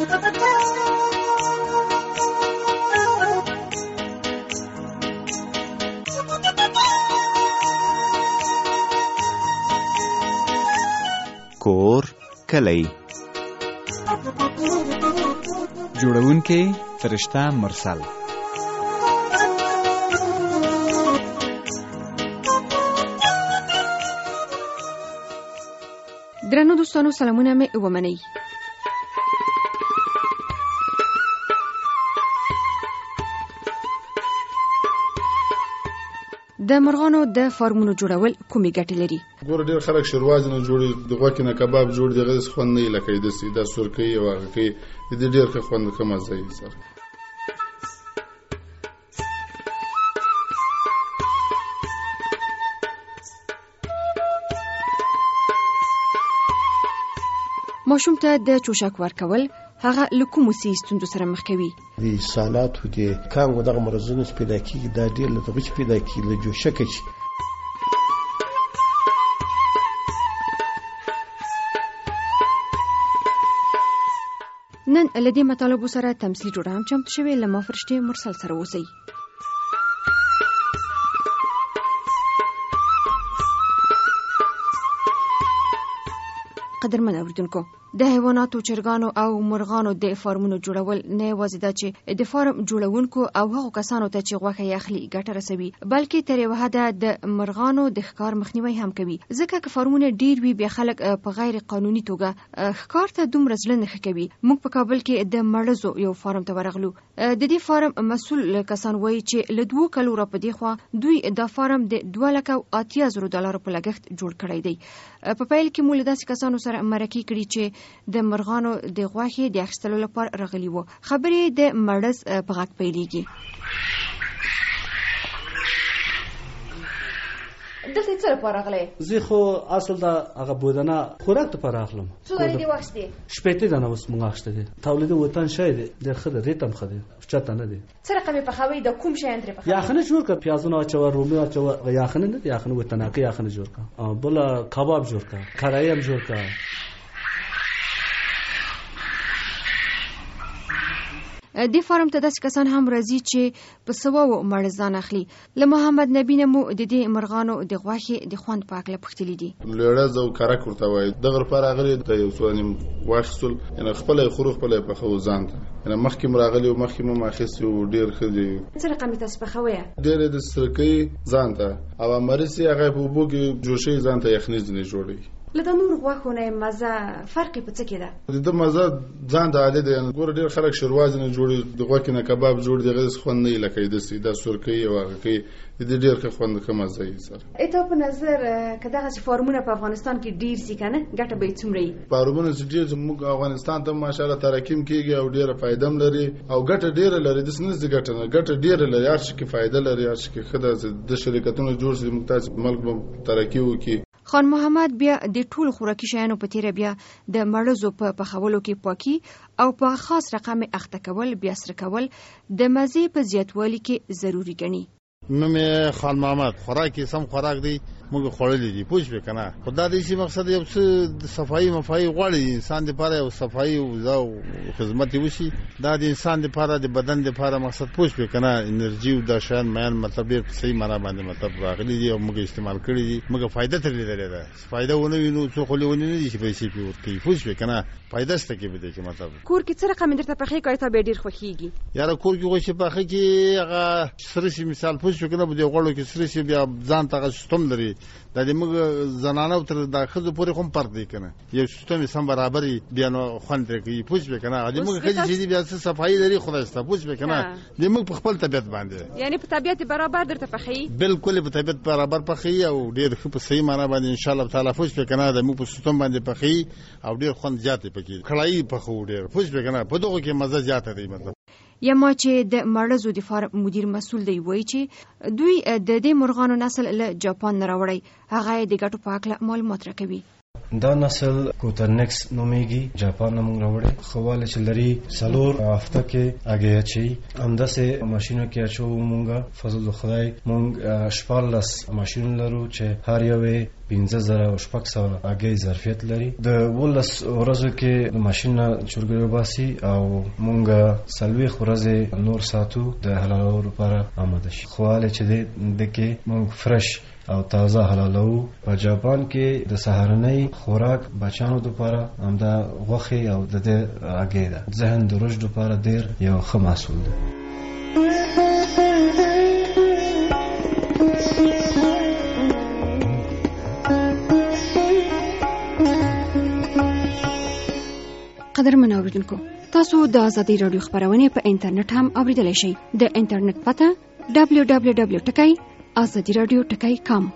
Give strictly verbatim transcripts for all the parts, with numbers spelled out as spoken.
کور کلی جوړونکی فرشته مرسل. درنو دوستانو سلامونه مې ومنئ. د مرغانو د فارمونو جوړول کومې ګټې لري؟ ګوره ډېر خلک شروازي نه جوړي، د غوښې نه کباب جوړ دی، هغه خوند نه لکه داسې دا سورکۍ او هغه کې د ډېر ښه خوند ښه مزه یې سره. ماشوم ته د چوشک ورکول هغه له کومو ستونزو سره مخ کوي؟ د سالاتو د کانګو دغه مرضونو چې پیدا کېږي دا ډېر له دغه چې پیدا کېږي له جوشکه چې نن له دې مطالبو سره تمثیلي جوړه هم چمتو شوې. له ما فرشتې مرسل سره اوسئ. قدرمن اوریدونکو، د حیواناتو، چرګانو او مرغانو د فارمونو جوړول نه یوازې دا چې د فارم جوړونکو او هغو کسانو ته چې غوښه یې اخلي ګټه رسوي، بلکې تر یوه حده د مرغانو د ښکار مخنیوی هم کوي. ځکه که فارمونه ډیر وي بیا خلک په غیر قانوني توګه ښکار ته دومره زړه نه ښه کوي. موږ په کابل کې د مړزو یو فارم ته ورغلو. د دې فارم مسؤل کسان وایي چې له دوو کلو را په دې خوا دوی دا فارم د دوه لکه او اتیا زرو ډالرو په لګښت جوړ کړی دی. په پیل کې مو له داسې کسانو سره مرکې کړي چې د مرغانو د غوښې د اخیستلو لپاره راغلي وو. خبرې د مړز په غږ پیلېږي. دلته څه لپاره راغلی؟ زه خو اصل دا هغه بودنه خوراک لپاره راغلم. څو دانې دې واخیستې؟ شپېته دانه اوس موږ اخیستی دي. تولید وطن شی دی، ډېر ښه دی، ریټ هم ښه دی، چاته نه دی. څه رقم یې پخوئ؟ د کوم شیان ترې پخوئ؟ یخنه جوړ کړه، پیازونه اچوه، رومي اچوه، یخنه نه دی، یخنه وطناکي یخنه جوړ کړه، بله کباب جوړ کړه، کړایي هم جوړ کړه. دې فارم ته داسې کسان هم راځي چې په سواو مړزان اخلي. له محمد نبی نه مو د دې مرغانو د غوښې د خوند په هکله پوښتلي دي. لړز او کرک ورته وایي. دغه لپاره راغلي د یو څو نیم واخیستل، یعنې خپله یې خورو خپله یې پخوو ځان ته. یعنې مخکې م راغلي و، مخکې مو م اخیستي و، ډېر ښه دي. څه رقم یې تاسو پخوئ؟ ډېر یې د سرکۍ ځان ته او مرس یې هغه په اوبو کې جوشۍ ځان ته یخني ځینې جوړوي. له د نور غوښو نه مزه فرق په څه کې ده؟ د ده مزه ځان ته عادي دی. ګوره ډېر خلک شروازي نه جوړي، د غوښې نه کباب جوړ دی، هغه خوند نه لکه داسې دا سورکۍ او هغه کې د دې ډېر ښه خوند ښه مزه یې سره. ایتا په نظر که دغسې فارمونه په افغانستان کې ډېر سي که نه ګټه به یې څومره وي؟ فارمونه چې ډېر زموږ افغانستان ته ماشاءالله تراکیم کېږي او ډېره فایده هم لري او ګټه ډېره لري. داسې نه چې ګټه نه، ګټه ډېره لري. هر شي کې فایده لري، هر شي کې ښه ده. د شرکتونو جوړ شي موږ تاسې ملک به ترقي وکړي. خان محمد بیا د ټولو خوراکي شیانو په تیره بیا د مړزو په پخولو کې پاکي او په خاص رقم اخته کول بیا سره کول د مزې په زیاتوالي کې ضروري ګڼي. نوم یې خان محمد. خوراک یې سم خوراک دی، موږ خوړلی دي، پوه شوې که نه. خو دا د شي مقصد یو څه صفایي مفایي غواړي انسان دپاره، یو صفایي او خدمت یې وشي. دا د انسان دپاره، د بدن دپاره مقصد، پوه شوې که نه. انرژي او دا شیان میان مطلب ډېر په صحیح معنا باندې مطلب راغلي دي او موږ استعمال کړي دي. موږ فایده ترې لیدلې ده. فایده ونه وي نو څو خو لیوني نه دي چې پیسې پرې ورکوي، پوه شوې که نه. فایده شته کې به دی کې مطلب. کور کې څه رقم درته پخې کوي ته به ډېر خوښېږي؟ یاره کور کې غوښې پخې کې هغه سره شي، مثال پوه شوې که نه، په دې غوړو کې سره شي، بیا ځان ته هغه سیستم لري. دا د موږ زنانو تر د ښځو پورې خو هم فرق دی که نه. یو سیستم یې سم برابر وي بیا نو خوند ترې کوي، پوه شوې که نه. د موږ ښځې چې دي بیا څه صفایي لري خدای شته، پوه شوې که نه. د موږ په خپل طبیعت باندې، یعنې په طبیعت برابر درته پخوي؟ بلکل په طبیعت برابر پخوي او ډېر ښه په صحیح معنا باندې انشاءالله تعالی، پوه شوې که نه. د موږ په سیستم باندې پخوي او ډېر خوند زیات یې پکې کړایي پخوو ډېر، پوه شوې که نه. په دغو کې مزه زیاته دی مطلب. یما چې د مړزو د فارم مدیر مسؤل دی وایي چې دوی د دې مرغانو نسل له جاپان نه راوړی. هغه د ګټو په هکله معلومات راکوي. دا نسل کوترنکس نومیږي، جاپان نه موږ راوړی. خواله چې لري څلور هفته کې اګې اچي، همداسې ماشینو کې اچو مونږه. فضل خدای مونږ شپاړلس ماشین لرو چې هر یو پنځه زره او شپږ سوه اګې ظرفیت لري. د ولس ورځو کې د ماشین نه چرګې وباسي او مونږ څلوېښت ورځې نور ساتو د حلالولو لپاره آماده شي. خواله چې د کې مونږ فرش او تازه حلالو. په جاپان کې د سهارنۍ خوراک بچانو لپاره همدا غوښې او د دې اګې ده. ذهن د رشد لپاره ډېر یو ښه محصول ده. قدرمن اوریدونکو، تاسو د ازادي رادیو خبرونه په انټرنیټ هم اوریدلای شئ. د انټرنیټ پته دبلیو دبلیو دبلیو ټکی ازادي رادیو ټکی کام.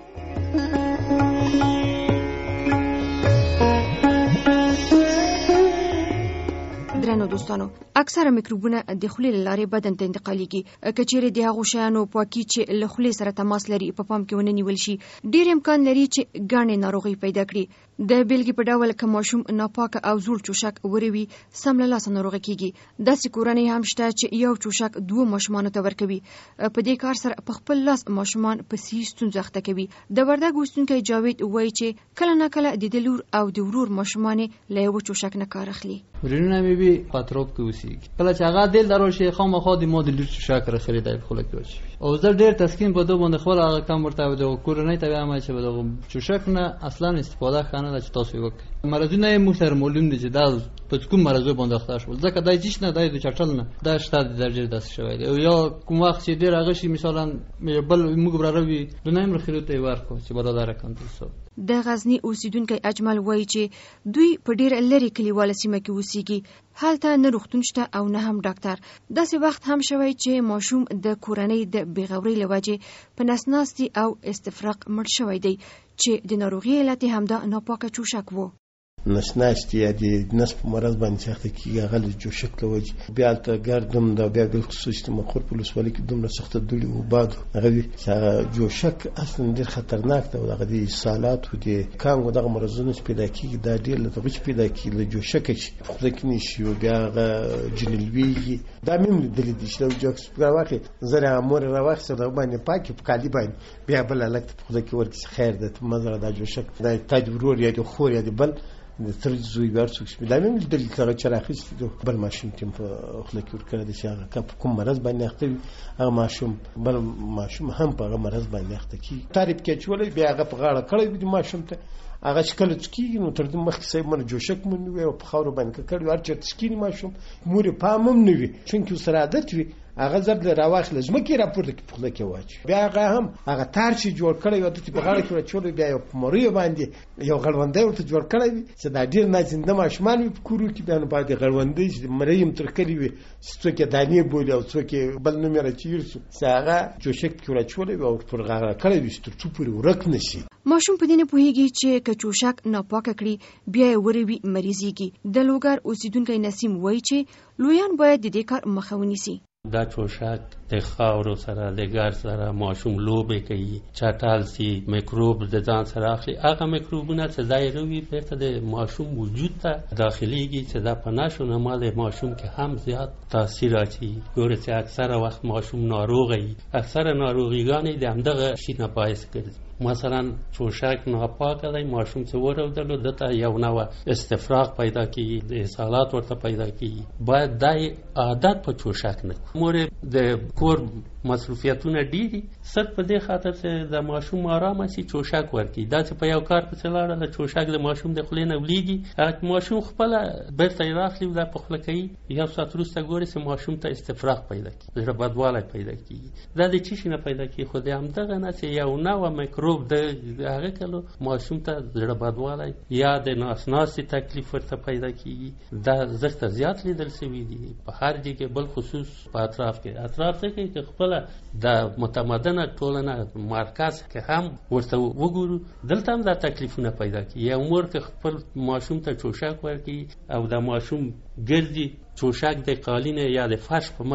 درنو دوستانو، اکثره میکروبونه د خولې له لارې بدن ته انتقالېږي. که چیرې د هغو شیانو پاکي چې له خولې سره تماس لري په پام کې ونه نیول شي، ډېر امکان لري چې ګڼې ناروغۍ پیدا کړي. د بیلګې په ډول که ماشوم ناپاکه او زوړ چوشک وروي، سم له لاسه ناروغه کیږي. داسې کورنۍ هم شته چې یو چوشک دوه ماشومانو ته ورکوي. په دې کار سره په خپل لاس ماشومان په صحي ستونزو اخته کوي. د وردګ اوسېدونکی جاوید وایي چې کله نه کله د ده لور او د ورور ماشومان له یو چوشک نه کار اخلي. ورینونه مې بي پاتروب کې اوسېږي. کله چې هغه دل درو شي خامخا د ما د لور چوشک را خریدای په خوله کې واچوي. او زه ډېر تسکین په دوه باندې خپل هغه کم ورته د کورنۍ ته وایم چې د چوشک نه اصلا استفاده خانه ده چې تاسو وکړئ. مرزونه یې موږ سره معلوم دي چې دا په کوم مرزو باندې اخته شول، ځکه دای جیش نه دای د چټل نه دا شته د درجه داسې شوی دی. او یا کوم وخت چې ډېر هغه شي مثلا بل موږ براروي د نایم رخیرو ته ورکو چې برادر کانټول سو. د غزنی اوسیدونکو اجمل وایي چې دوی په ډېر لري کلیواله سیمه کې اوسېږي. هلته نه روغتون شته او نه هم ډاکټر. داسې وخت هم شوی چې ماشوم د کورنۍ د بېغورۍ له وجې په نسناستي او استفراق مړ شوی دی چې د ناروغۍ علت یې همدا ناپاکه چوشک و. نسناستي یا د نس په مرض باندې سخته کېږي، هغه له چوشک له وجې. بیا هلته ګردم ده، بیا بالخصوص د مخور په ولسوالۍ کې دومره سخته دوړې و باد هغه وي چې هغه چوشک اصلا ډېر خطرناک ده. او دغه د اسهالاتو د کانګو دغه مرضونه چې پیدا کېږي دا ډېر له دغه چې پیدا کېږي له چوشکه چې په خوله کې نه شي او بیا هغه جنې لوېږي. دا مې هم لیدلي دي چې د جوکس راواخلې زر هغه مور یې راواخیسته دغه باندې پاکې په کالي باندې بیا بل هلک ته په خوله کې ورکړي چې خیر ده مه ځه دا چوشک دا تا د ورور یا د خور یا د بل د تر زوی بار څوک شي. دا مې هم لیدلي چې هغه چې راخیستي بل ماشوم ته په خوله کې ورکړی دی چې هغه که په کوم مرض باندې اخته وي هغه ماشوم بل ماشوم هم په هغه مرض باندې اخته کېږي. تعریف کې اچولی بیا هغه په غاړه کړی وي د ماشوم ته هغه چې کله څکېږي نو تر دې مخکې صاحب مله جوشک مو نه وي او په خاورو باندې ککړ وي هر چېرته څکېږي ماشوم مور یې پام هم نه وي چونکې ورسره عادت وي هغه زر له راواخله ځمکې یې راپورته کړي په خوله کې واچوي. بیا هغه هم هغه تار چې جوړ کړی وي هلته په غاړه کې ورچولی بیا یو په مریو باندې یو غړوندی ورته جوړ کړی وي چې دا ډېر نازنده ماشومان وي په کورو کې. بیا نو باید د غړوندۍ چې مرۍ هم ترکلي وي چې څوک یې دانې بولي او څوک یې بل نوم یې راچیر شو چې هغه چوشک پکې ورچولی وي او پر غاړه کړی وي چې تر څو پورې ورک نه شي. ماشوم په دې نه پوهېږي چې که چوشک ناپاکه کړي بیا یې وروي مریضېږي. د لوګر اوسېدونکی نسیم وایي چې لویان باید د دې کار مخه ونیسي. دا چوشک د خاورو سره د ګرد سره ماشوم لوبې کوي، چټل سي، میکروب د ځان سره اخلي. هغه میکروبونه چې ځای روي بیرته د ماشوم وجود ته داخليږي چې دا په نشو نما د ماشوم کې هم زیات تاثیر اچي. ګوره چې اکثره وخت ماشوم ناروغه وي، اکثره ناروغیګانې د همدغه شي نه باعث ګرځي. مثلا چوشک ناپاکه دی، ماشوم چې ورودلو دته یو نوع استفراغ پیدا کیږي، د اسهالات ورته پیدا کیږي. باید دا عادت په چوشک نه مور د کور مصروفیتونه ډیری صرف په دې خاطر چې د ماشوم آرام شي چوشک ورکړي. دا چې په یو کار پسې لاړه د چوشک د ماشوم د خولې نه ولیږي، هغه ماشوم خپل بیرته یې راخلي دا په خوله کوي، یو ساعت وروسته ګوري چې ماشوم ته استفراغ پیدا کیږي، زړه بدوالی پیدا کیږي. دا د څه شي نه پیدا کیږي؟ خو د همدغه نه چې یو نوع میکروب د هغه کلو ماشوم ته زړه بدوالی یا د ناسناسي تکلیف ورته پیدا کیږي. دا زښته زیات لیدل شوي دي په هر ځای کې، بل خصوص په اطراف کې. اطراف څه کوي چې خپل د متمدنه ټولنه مرکز کې هم ورته وګورو، دلته هم دا تکلیفونه پیدا کیږي. یو مور که خپل ماشوم ته چوشک ورکړي او د ماشوم ګرځي چوشک د قالین یا د فرش په مخ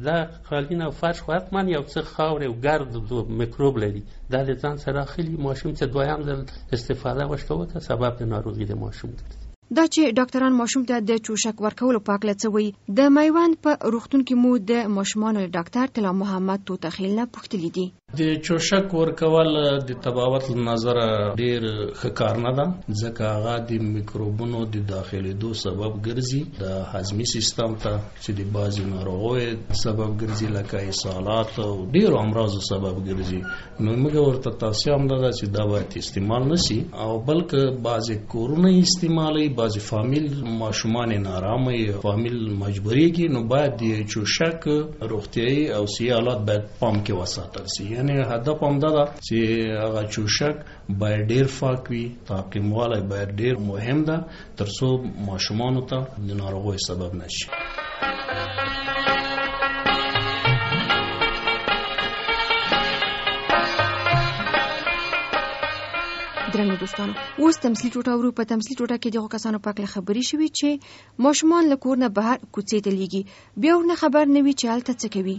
دا قالین او فرش خو حتما یو څه خاورې او ګرد او میکروب لري، دا د ځان سره اخلي، ماشوم ته دویم ځل استفاده وشته سبب د ناروغي د ماشوم ګرځي. دا چې ډاکټران ماشوم ته د چوشک ورکولو په اړه څه وایي، د میوند په روغتون کې مو د ماشومانو ډاکټر طلا محمد توتخیل نه پوښتلي دي. د چوشک ورکول د طبابت نظر ډیر ښه کار نه ده، ځکه هغه د میکروبونو د داخلېدو سبب ګرځي، د هضمي سیستم ته چې د بعضې ناروغیو سبب ګرځي لکه اسهالات او ډیرو امراضو سبب ګرځي. نو موږ ورته توصیه هم ده چې دا باید استعمال نشي، او بلکې بعضې کورونه استعمالوي، بعضې فامیل ماشومان نارامه وي، فامیل مجبوریږي، نو باید د چوشک روغتیایي او صحي حالات باید پام کې وساتل شي. یعنی هدف هم دا ده چې هغه چوشک باید ډیر پاک وي، تعقیموالی باید ډیر مهم ده ترڅو ماشومانو ته د ناروغیو سبب نشي. درنو دوستانو، اوس تمثیل ټوټه ورو. په تمثیل ټوټه کې دغه کسانو په اړه خبرې شوې چې ماشومان له کور نه بهر کوڅې ته لیږي، بیا ورنه خبر نه وي چې هلته څه کوي.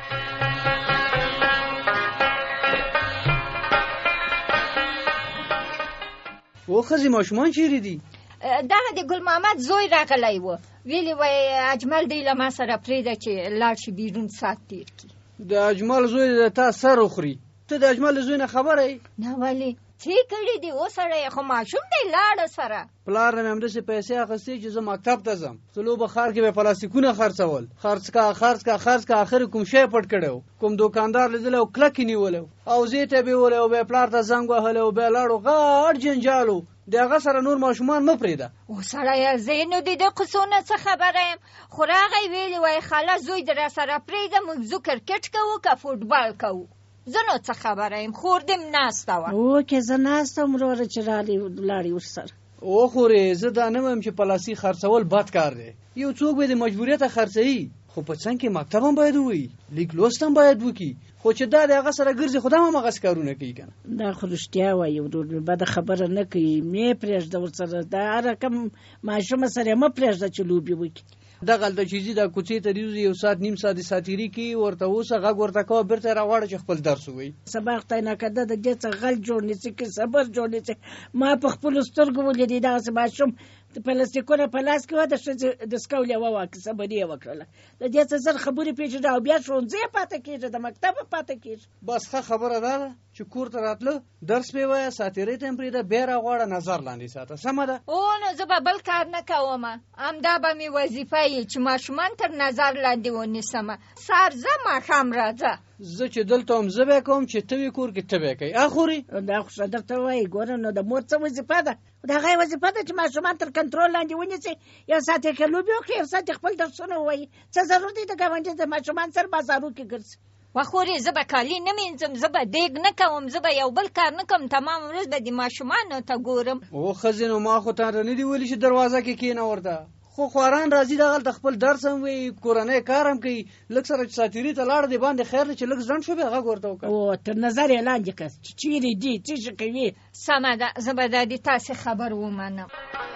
و ښځې ماشومان چیرې دي؟ دغه د ګل محمد زوی راغلی و، ویلي وای اجمل دی له ما سره پرېږده چې لاړ شي بیرون ساعت تېر کړي. د اجمل زوی د تا سر وخوري، ته د اجمل زوی نه خبره یې؟ نه ولې څه کړي دي اوس سړی، خو ماشوم دی لاړه سره. پلار نه مې همداسې پیسې اخیستې چې زه مکتب ته ځم، څلو به ښار کې به پلاستیکونه خرڅول، خرڅ کا خرڅ کا خرڅ کا، اخر کوم شی پټ کړی و، کوم دوکاندار لیدلی و کلک یې نیولی و، او زه ته بیولی و، بیا پلار ته زنګ وهلی و، بیا لاړو غټ جنجال و. د هغه سره نور ماشومان مه پرېږده. او سړیه زه نو د دې قصو نه څه خبره یم، خو راغی ویلي وای خاله زوی د را سره پرېږده، موږ ځو کرکټ کوو که فوټبال کوو. زه نو څه خبره یم، خور دې م ناسته وه. اوکې زه ناسته وم وروره چې رالې ولاړې ورسره. او خورې زه دا نه وایم چې پلاستیک خرڅول بد کار دی، یو څوک به د مجبوریته خرڅوي، خو په څنګ کې مکتب هم باید ووایي، لیک لوست هم باید وکړي، خو چې دا د هغه سره ګرځي خو دا هم همغسې کارونه کوي که نه. دا خو رښتیا وایي ورور مې بده خبره نه کوي، مې پرېږده ورسره، دا هر رقم ماشومه سره یې مه پرېږده چې لوبې وکړي. دغلته چې ځي دا کوڅې ته دې یو ساعت نیم ساعت د ساتیري کوي، ورته اوسه غږ ورته کوه، بېرته یې راغواړه چې خپل درس ووایي. سبا خدای ناکرده د دې څه غل جوړ نیسي که صبر جوړ نیسي. ما په خپلو سترګو ولیدې دغسې ماشوم پلاستیکونه په لاس کې وه، د ښځې د سکول یې وواکه، صبر یې وکړله، د دې څه زر خبرې پېژنه، او بیا ښوونځی پاته کېږي، د مکتب پاته کېږي. بس ښه خبره دا ده چې کور ته راتله درس پې وایه، ساتیرۍ ته هم پرېږده، بیا راغواړه نظر لاندې ساته، سمه ده؟ او نو زه به بل کار نه کوم، همدا به مې وظیفه وي چې ماشومان تر نظر لاندې ونیسم. سهار ځه ماښام راځه. زه چې دلته هم زه بیا کوم چې ته وي کور کې ته بیا کوي. اخوري دا خو ښه درته وایي، ګوره نو د مور څه وظیفه ده؟ د هغې وظیفه ده چې ماشومان تر کنټرول لاندې ونیسي، یو ساعت یې که لوبې وکړي، یو ساعت یې خپل درسونه ووایي. څه ضرور دی د ګاونډي د ماشومان سره بازارو کې ګرځي؟ وخورې زه به کالي نه مینځم، زه به دیګ نه کوم، زه به یو بل کار نه کوم، تمام ورځ به د ماشومانو ته ګورم. او ښځې نو ما خو تا نه دي ویلي چې دروازه کې کښېنه ورته، خو خواران راځي دغلته خپل درس هم وایي، کورنی کار هم کوي، لږ سره چې ساتیري ته لاړه دی باندې خیر دی چې لږ ځنډ شو بیا غږ ورته وکړه. او تر نظر یې لاندې کړه چې چیرې دي، څه شي کوي. سمه ده، زه به دا د تاسې خبر ومنم.